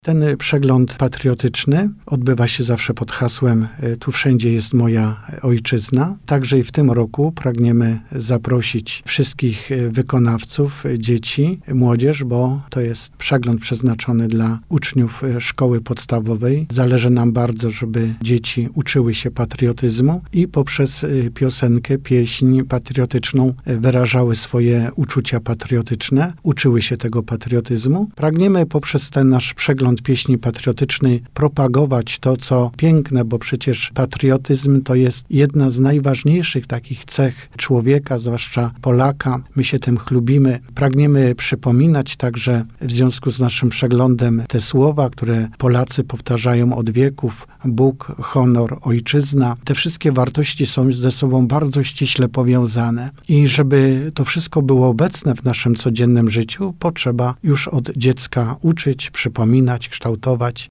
Ten przegląd patriotyczny odbywa się zawsze pod hasłem „Tu wszędzie jest moja ojczyzna”. Także i w tym roku pragniemy zaprosić wszystkich wykonawców, dzieci, młodzież, bo to jest przegląd przeznaczony dla uczniów szkoły podstawowej. Zależy nam bardzo, żeby dzieci uczyły się patriotyzmu i poprzez piosenkę, pieśń patriotyczną wyrażały swoje uczucia patriotyczne, uczyły się tego patriotyzmu. Pragniemy poprzez ten nasz przegląd pieśni patriotycznej propagować to, co piękne, bo przecież patriotyzm to jest jedna z najważniejszych takich cech człowieka, zwłaszcza Polaka. My się tym chlubimy. Pragniemy przypominać także w związku z naszym przeglądem te słowa, które Polacy powtarzają od wieków: Bóg, honor, ojczyzna. Te wszystkie wartości są ze sobą bardzo ściśle powiązane. I żeby to wszystko było obecne w naszym codziennym życiu, potrzeba już od dziecka uczyć, przypominać, kształtować.